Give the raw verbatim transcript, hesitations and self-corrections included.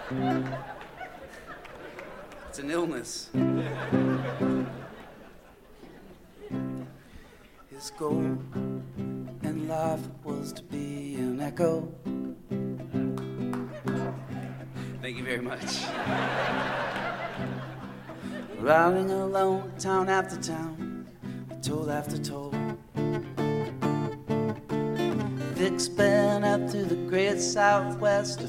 It's an illness. His goal in life was to be an echo. Thank you very much. Riding alone, town after town, toll after toll. Vic's been out through the great Southwest.